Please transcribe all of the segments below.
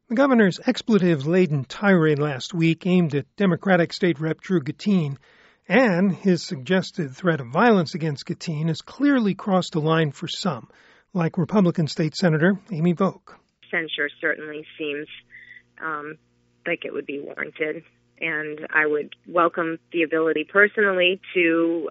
The governor's expletive-laden tirade last week aimed at Democratic State Rep Drew Guttine, and his suggested threat of violence against Guttine has clearly crossed a line for some, like Republican State Senator Amy Vogt. Censure certainly seems like it would be warranted, and I would welcome the ability personally to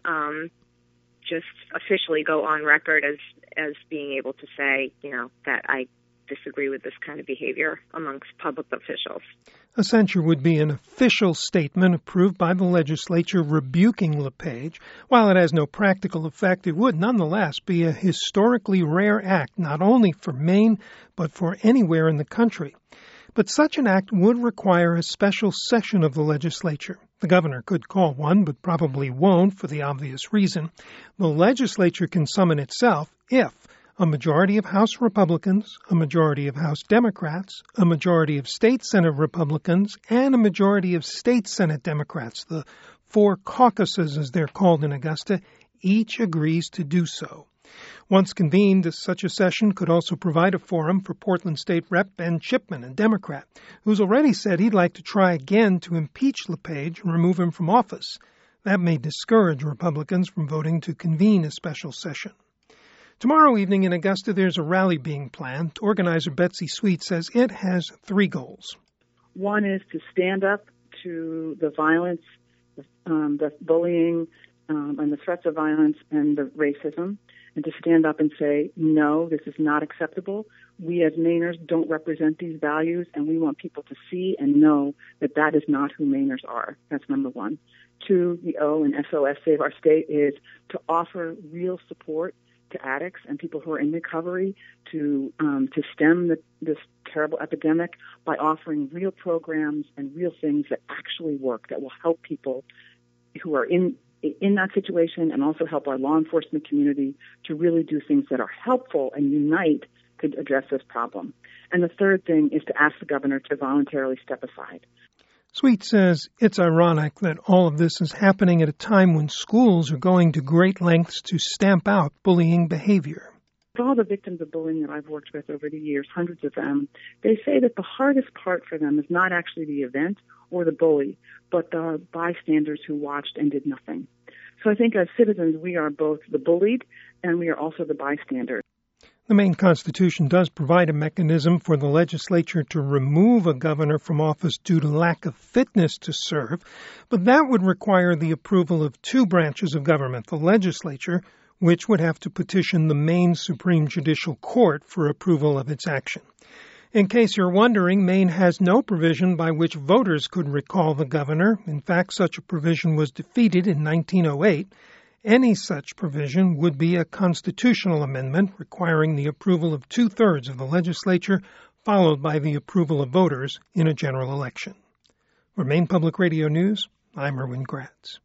just officially go on record as being able to say, that I disagree with this kind of behavior amongst public officials. A censure would be an official statement approved by the legislature rebuking LePage. While it has no practical effect, it would nonetheless be a historically rare act, not only for Maine, but for anywhere in the country. But such an act would require a special session of the legislature. The governor could call one, but probably won't for the obvious reason. The legislature can summon itself if a majority of House Republicans, a majority of House Democrats, a majority of State Senate Republicans, and a majority of State Senate Democrats, the four caucuses as they're called in Augusta, each agrees to do so. Once convened, such a session could also provide a forum for Portland State Rep Ben Chipman, a Democrat, who's already said he'd like to try again to impeach LePage and remove him from office. That may discourage Republicans from voting to convene a special session. Tomorrow evening in Augusta, there's a rally being planned. Organizer Betsy Sweet says it has three goals. One is to stand up to the violence, the bullying, and the threats of violence and the racism, and to stand up and say, no, this is not acceptable. We as Mainers don't represent these values, and we want people to see and know that that is not who Mainers are. That's number one. Two, the O in SOS Save Our State is to offer real support to addicts and people who are in recovery to stem this terrible epidemic by offering real programs and real things that actually work, that will help people who are in that situation and also help our law enforcement community to really do things that are helpful and unite to address this problem. And the third thing is to ask the governor to voluntarily step aside. Sweet says it's ironic that all of this is happening at a time when schools are going to great lengths to stamp out bullying behavior. All the victims of bullying that I've worked with over the years, hundreds of them, they say that the hardest part for them is not actually the event or the bully, but the bystanders who watched and did nothing. So I think as citizens, we are both the bullied and we are also the bystanders. The Maine Constitution does provide a mechanism for the legislature to remove a governor from office due to lack of fitness to serve, but that would require the approval of two branches of government, the legislature, which would have to petition the Maine Supreme Judicial Court for approval of its action. In case you're wondering, Maine has no provision by which voters could recall the governor. In fact, such a provision was defeated in 1908. Any such provision would be a constitutional amendment requiring the approval of 2/3 of the legislature, followed by the approval of voters in a general election. For Maine Public Radio News, I'm Erwin Gratz.